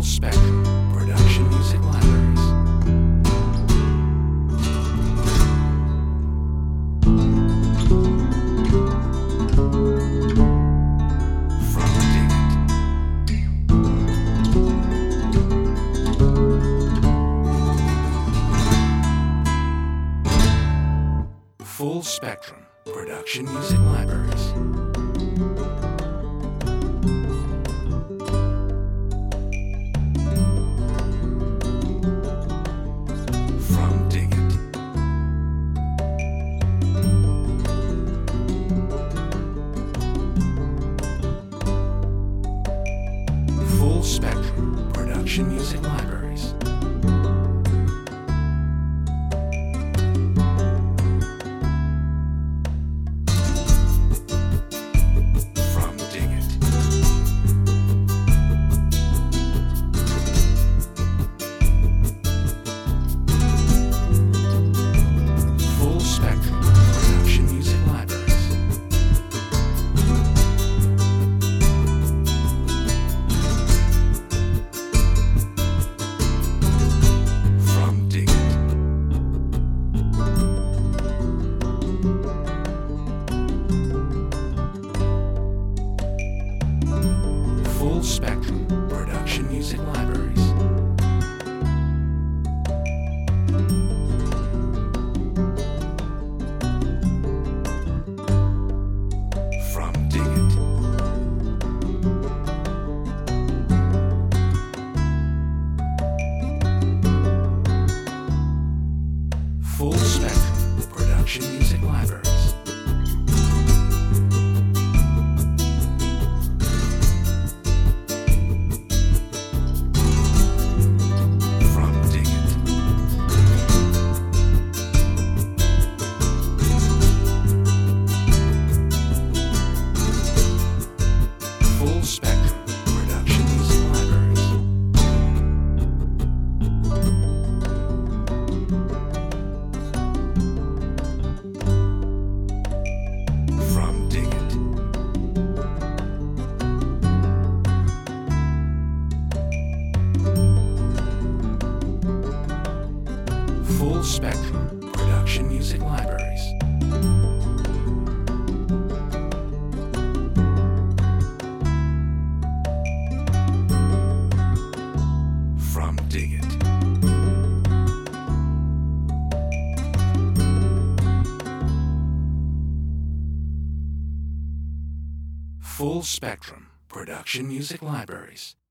Spectrum Production Music Libraries. From Dig It. Full Spectrum Production Music Libraries. Full Spectrum Production Music Libraries. From Dig It. Full Spectrum Production Music Libraries. Full Spectrum Production Music Libraries. From Dig It. Full Spectrum Production Music Libraries. Full Spectrum Production Music Libraries. From Dig It. Full Spectrum Production Music Libraries. From Dig It. Full Spectrum Production Music Libraries.